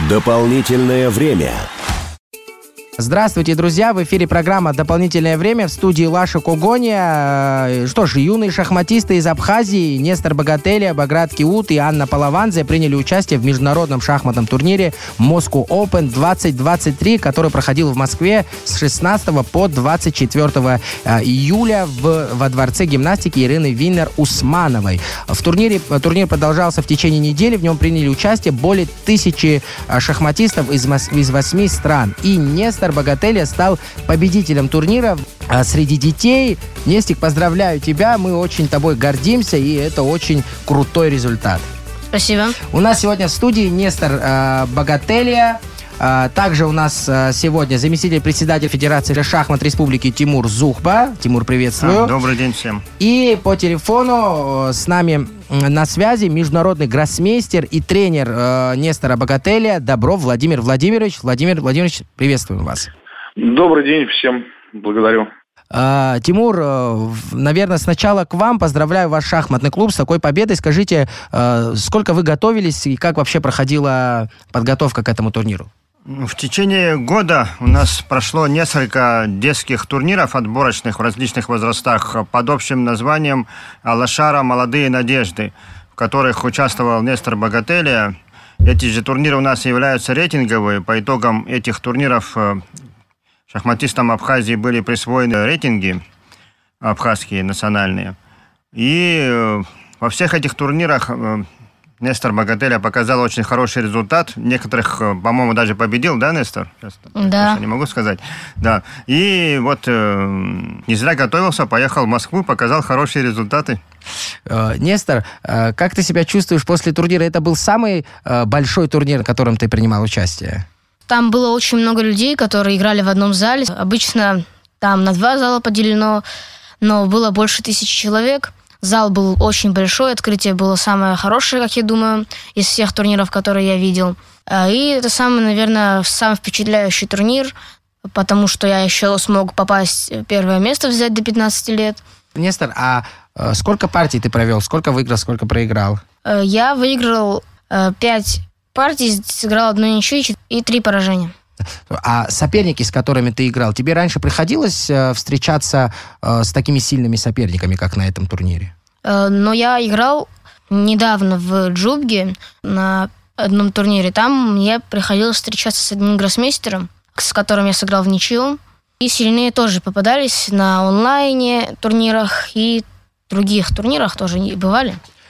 Дополнительное время. Здравствуйте, друзья! В эфире программа «Дополнительное время», в студии Лаша Когония. Что ж, юные шахматисты из Абхазии Нестор Богателия, Баграт Киут и Анна Палаванзе приняли участие в международном шахматном турнире Moscow Open 2023, который проходил в Москве с 16 по 24 июля во Дворце гимнастики Ирины Виннер-Усмановой. Турнир продолжался в течение недели, в нем приняли участие более 1000 шахматистов из 8 стран. И Нестор Богателия стал победителем турнира среди детей. Нестик, поздравляю тебя, мы очень тобой гордимся, и это очень крутой результат. Спасибо. У нас сегодня в студии Нестор Богателия. Также у нас сегодня заместитель председателя Федерации шахмат Республики Тимур Зухба. Тимур, приветствую. Добрый день всем. И по телефону с нами на связи международный гроссмейстер и тренер Нестора Богателия Добров Владимир Владимирович. Владимир Владимирович, приветствуем вас. Добрый день всем. Благодарю. Тимур, наверное, сначала к вам. Поздравляю ваш шахматный клуб с такой победой. Скажите, сколько вы готовились и как вообще проходила подготовка к этому турниру? В течение года у нас прошло несколько детских турниров отборочных в различных возрастах под общим названием «Алашара. Молодые надежды», в которых участвовал Нестор Богателия. Эти же турниры у нас являются рейтинговые. По итогам этих турниров шахматистам Абхазии были присвоены рейтинги абхазские, национальные. И во всех этих турнирах Нестор Богателия показал очень хороший результат. Некоторых, по-моему, даже победил, да, Нестор? Да. Я не могу сказать. Да. И вот не зря готовился, поехал в Москву, показал хорошие результаты. Нестор, как ты себя чувствуешь после турнира? Это был самый большой турнир, в котором ты принимал участие? Там было очень много людей, которые играли в одном зале. Обычно там на 2 зала поделено, но было больше 1000 человек. Зал был очень большой, открытие было самое хорошее, как я думаю, из всех турниров, которые я видел. И это самый, наверное, самый впечатляющий турнир, потому что я еще смог попасть в первое место, взять до 15 лет. Нестор, а сколько партий ты провел? Сколько выиграл, сколько проиграл? Я выиграл 5 партий, сыграл 1 ничью и 3 поражения. А соперники, с которыми ты играл, тебе раньше приходилось встречаться с такими сильными соперниками, как на этом турнире? Но я играл недавно в Джубге на одном турнире. Там мне приходилось встречаться с одним гроссмейстером, с которым я сыграл в ничью. И сильнее тоже попадались на онлайне турнирах и других турнирах тоже бывали.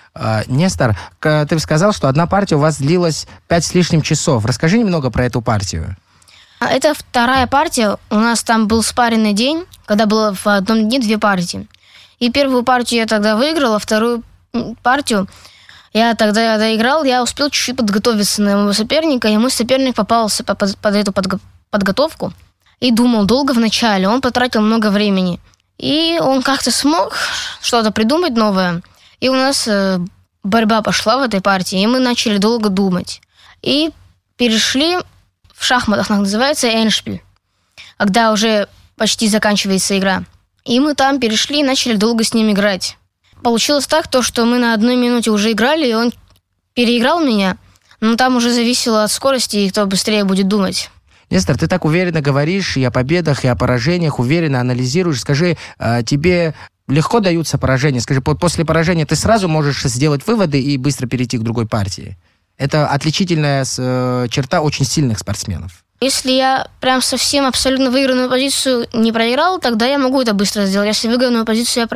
Нестор, ты сказал, что одна партия у вас длилась 5 с лишним часов. Расскажи немного про эту партию. Это вторая партия. У нас там был спаренный день, когда было в одном дне 2 партии. И первую партию я тогда выиграл, а вторую партию я тогда доиграл. Я успел чуть-чуть подготовиться на моего соперника, и мой соперник попался под эту подготовку и думал долго вначале. Он потратил много времени. И он как-то смог что-то придумать новое. И у нас борьба пошла в этой партии, и мы начали долго думать. И перешли, в шахматах называется эндшпиль, когда уже почти заканчивается игра. И мы там перешли и начали долго с ним играть. Получилось так, что мы на 1 минуте уже играли, и он переиграл меня, но там уже зависело от скорости, и кто быстрее будет думать. Нестор, ты так уверенно говоришь и о победах, и о поражениях, уверенно анализируешь. Скажи, тебе легко даются поражения? Скажи, после поражения ты сразу можешь сделать выводы и быстро перейти к другой партии? Это отличительная черта очень сильных спортсменов. Если я прям совсем абсолютно выигранную позицию не проиграл, тогда я могу это быстро сделать. Если выигранную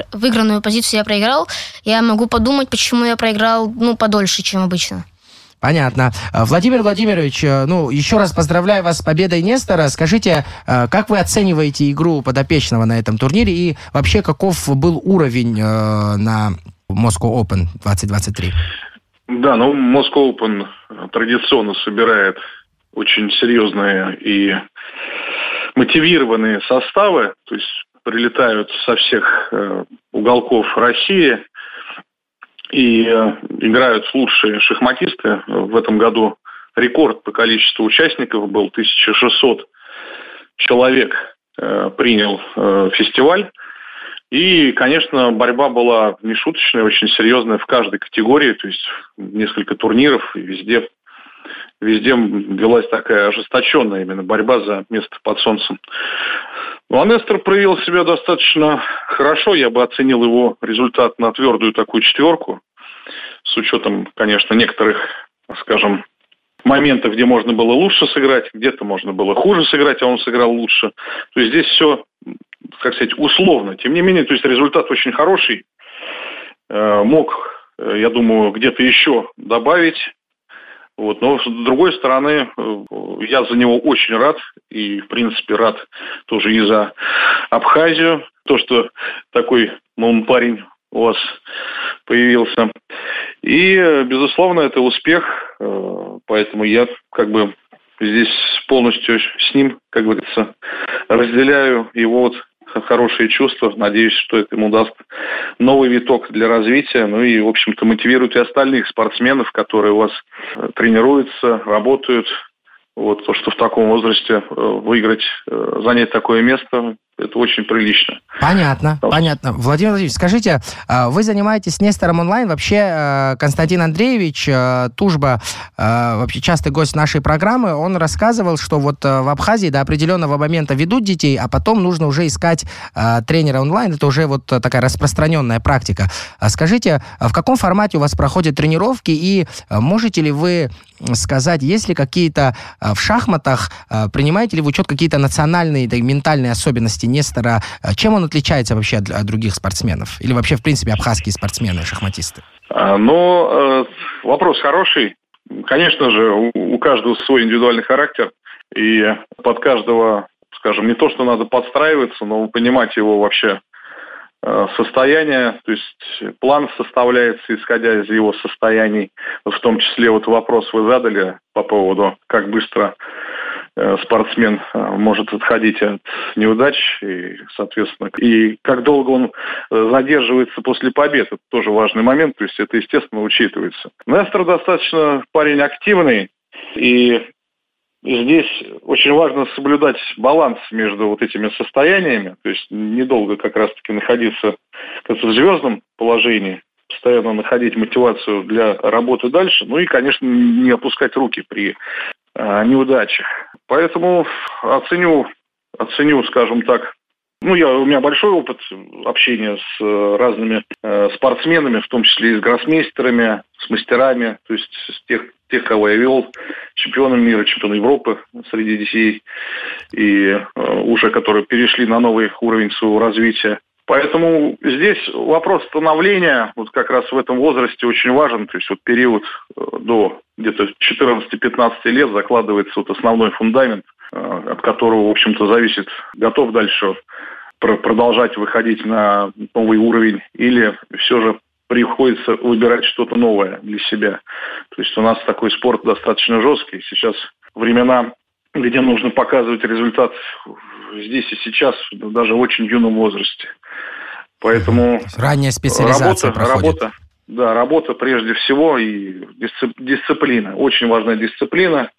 позицию я проиграл, я могу подумать, почему я проиграл подольше, чем обычно. Понятно. Владимир Владимирович, еще раз поздравляю вас с победой Нестора. Скажите, как вы оцениваете игру подопечного на этом турнире и вообще каков был уровень на Moscow Open 2023? Да, Moscow Open традиционно собирает очень серьезные и мотивированные составы, то есть прилетают со всех уголков России и играют лучшие шахматисты. В этом году рекорд по количеству участников был 1600 человек принял фестиваль. И, конечно, борьба была нешуточная, очень серьезная в каждой категории, то есть несколько турниров, и везде везде велась такая ожесточенная именно борьба за место под солнцем. Ну, а Нестор проявил себя достаточно хорошо. Я бы оценил его результат на твердую такую 4, с учетом, конечно, некоторых, скажем, моментов, где можно было лучше сыграть, где-то можно было хуже сыграть, а он сыграл лучше. То есть здесь все, как сказать, условно. Тем не менее, то есть результат очень хороший. Мог, я думаю, где-то еще добавить. Вот. Но, с другой стороны, я за него очень рад. И, в принципе, рад тоже и за Абхазию. То, что такой молодой парень у вас появился. И, безусловно, это успех. Поэтому я как бы здесь полностью с ним, как говорится, разделяю его вот хорошие чувства. Надеюсь, что это ему даст новый виток для развития. Ну и, в общем-то, мотивирует и остальных спортсменов, которые у вас тренируются, работают. Вот, то, что в таком возрасте выиграть, занять такое место, это очень прилично. Понятно. Владимир Владимирович, скажите, вы занимаетесь с Нестором онлайн. Вообще, Константин Андреевич Тужба, вообще частый гость нашей программы, он рассказывал, что вот в Абхазии до определенного момента ведут детей, а потом нужно уже искать тренера онлайн. Это уже вот такая распространенная практика. Скажите, в каком формате у вас проходят тренировки, и можете ли вы сказать, есть ли какие-то в шахматах, принимаете ли в учет какие-то национальные, да, ментальные особенности Нестора? Чем он отличается вообще от других спортсменов? Или вообще, в принципе, абхазские спортсмены, шахматисты? Вопрос хороший. Конечно же, у каждого свой индивидуальный характер. И под каждого, скажем, не то, что надо подстраиваться, но понимать его вообще состояние, то есть план составляется, исходя из его состояний. В том числе вот вопрос вы задали по поводу, как быстро спортсмен может отходить от неудач, и, соответственно, и как долго он задерживается после побед. Это тоже важный момент, то есть это, естественно, учитывается. Нестор достаточно парень активный, и здесь очень важно соблюдать баланс между вот этими состояниями, то есть недолго как раз-таки находиться в звездном положении, постоянно находить мотивацию для работы дальше, ну и, конечно, не опускать руки при неудачах. Поэтому оценю, скажем так, у меня большой опыт общения с разными спортсменами, в том числе и с гроссмейстерами, с мастерами, то есть с тех, кого я вел, чемпионом мира, чемпионом Европы среди детей, и уже которые перешли на новый уровень своего развития. Поэтому здесь вопрос становления вот как раз в этом возрасте очень важен. То есть вот период до где-то 14-15 лет закладывается вот основной фундамент, от которого, в общем-то, зависит, готов дальше продолжать выходить на новый уровень или все же приходится выбирать что-то новое для себя. То есть у нас такой спорт достаточно жесткий. Сейчас времена, где нужно показывать результат здесь и сейчас, даже в очень юном возрасте. Поэтому ранняя специализация работа прежде всего и дисциплина. Очень важная дисциплина.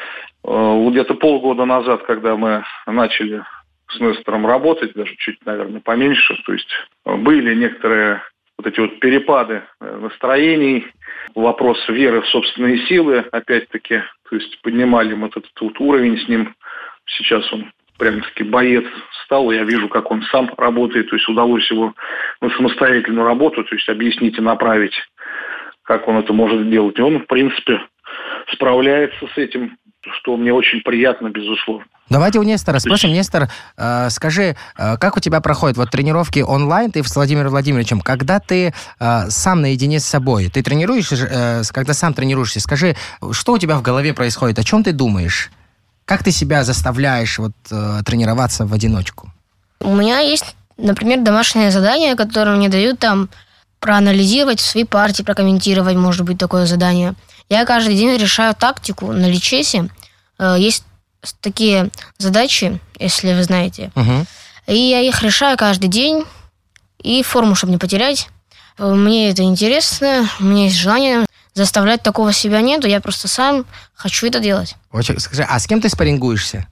Где-то полгода назад, когда мы начали с Нестором работать, даже чуть, наверное, поменьше, то есть были некоторые вот эти вот перепады настроений, вопрос веры в собственные силы, опять-таки, то есть поднимали мы этот вот уровень с ним. Сейчас он прям-таки боец стал, я вижу, как он сам работает, то есть удалось его на самостоятельную работу, то есть объяснить и направить, как он это может делать. И он, в принципе, справляется с этим, что мне очень приятно, безусловно. Давайте у Нестора спросим. Нестор, скажи, как у тебя проходят вот тренировки онлайн, ты с Владимиром Владимировичем, когда ты сам наедине с собой? Ты тренируешься, когда сам тренируешься, скажи, что у тебя в голове происходит, о чем ты думаешь? Как ты себя заставляешь тренироваться в одиночку? У меня есть, например, домашнее задание, которое мне дают там проанализировать свои партии, прокомментировать, может быть, такое задание. Я каждый день решаю тактику на личесе. Есть такие задачи, если вы знаете. Угу. И я их решаю каждый день. И форму, чтобы не потерять. Мне это интересно, у меня есть желание. Заставлять такого себя нету, я просто сам хочу это делать. Скажи, а с кем ты спаррингуешься?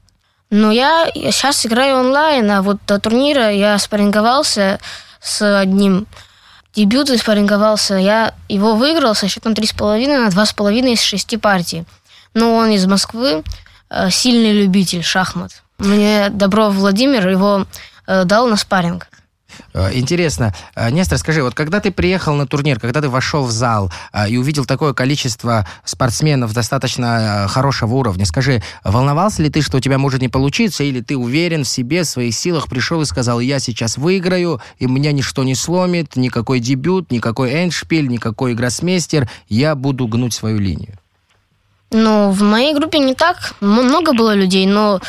Я сейчас играю онлайн, а вот до турнира я спарринговался с одним. Дебют спарринговался, я его выиграл со счетом 3,5 на 2,5 из 6 партий. но он из Москвы, сильный любитель шахмат. Мне Добров Владимир его дал на спарринг. Интересно. Нестор, скажи, вот когда ты приехал на турнир, когда ты вошел в зал и увидел такое количество спортсменов достаточно хорошего уровня, скажи, волновался ли ты, что у тебя может не получиться, или ты уверен в себе, в своих силах, пришел и сказал, я сейчас выиграю, и меня ничто не сломит, никакой дебют, никакой эндшпиль, никакой гроссмейстер, я буду гнуть свою линию? Ну, в моей группе не так много было людей, но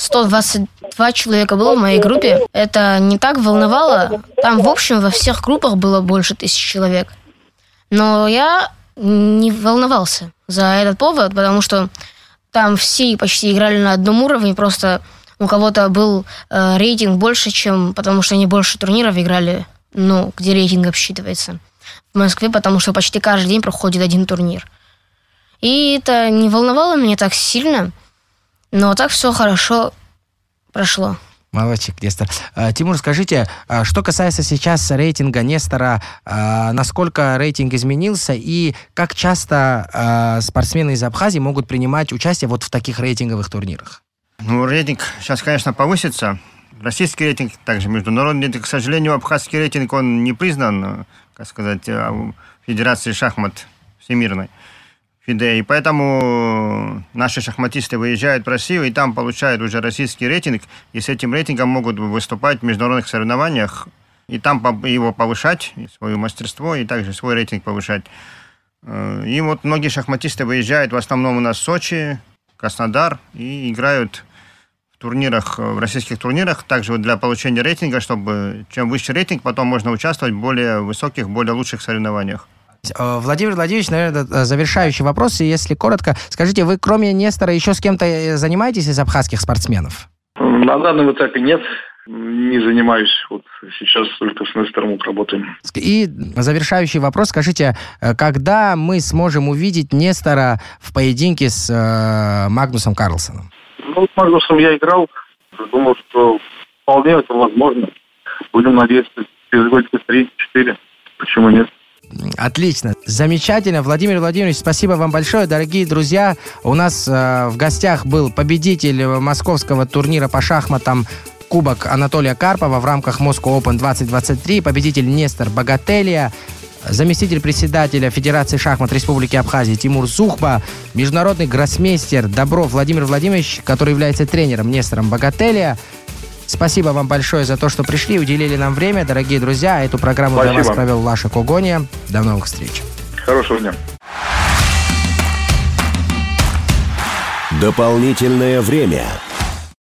122 человека было в моей группе. Это не так волновало. Там, в общем, во всех группах было больше 1000 человек. Но я не волновался за этот повод, потому что там все почти играли на одном уровне, просто у кого-то был рейтинг больше, чем... Потому что они больше турниров играли, ну, где рейтинг обсчитывается. В Москве, потому что почти каждый день проходит один турнир. И это не волновало меня так сильно, но так все хорошо прошло. Молодчик, Нестор. Тимур, скажите, что касается сейчас рейтинга Нестора, насколько рейтинг изменился и как часто спортсмены из Абхазии могут принимать участие вот в таких рейтинговых турнирах? Ну, рейтинг сейчас, конечно, повысится. Российский рейтинг, также международный рейтинг. К сожалению, абхазский рейтинг, он не признан, как сказать, Федерацией шахмат всемирной. И поэтому наши шахматисты выезжают в Россию, и там получают уже российский рейтинг, и с этим рейтингом могут выступать в международных соревнованиях, и там его повышать, свое мастерство, и также свой рейтинг повышать. И вот многие шахматисты выезжают в основном у нас в Сочи, Краснодар, и играют в турнирах, в российских турнирах, также вот для получения рейтинга, чтобы чем выше рейтинг, потом можно участвовать в более высоких, более лучших соревнованиях. Владимир Владимирович, наверное, завершающий вопрос, и если коротко, скажите, вы кроме Нестора еще с кем-то занимаетесь из абхазских спортсменов? На данном этапе нет, не занимаюсь. Вот сейчас только с Нестором работаем. И завершающий вопрос, скажите, когда мы сможем увидеть Нестора в поединке с Магнусом Карлсеном? Ну, с Магнусом я играл, думал, что вполне это возможно. Будем надеяться, через годика 3-4, почему нет? Отлично, замечательно. Владимир Владимирович, спасибо вам большое. Дорогие друзья, у нас в гостях был победитель московского турнира по шахматам Кубок Анатолия Карпова в рамках Moscow Open 2023, победитель Нестор Богателия, заместитель председателя Федерации шахмат Республики Абхазия Тимур Зухба, международный гроссмейстер Добров Владимир Владимирович, который является тренером Нестором Богателия. Спасибо вам большое за то, что пришли, уделили нам время. Дорогие друзья, эту программу для вас провел Лаша Когония. До новых встреч. Хорошего дня. Дополнительное время.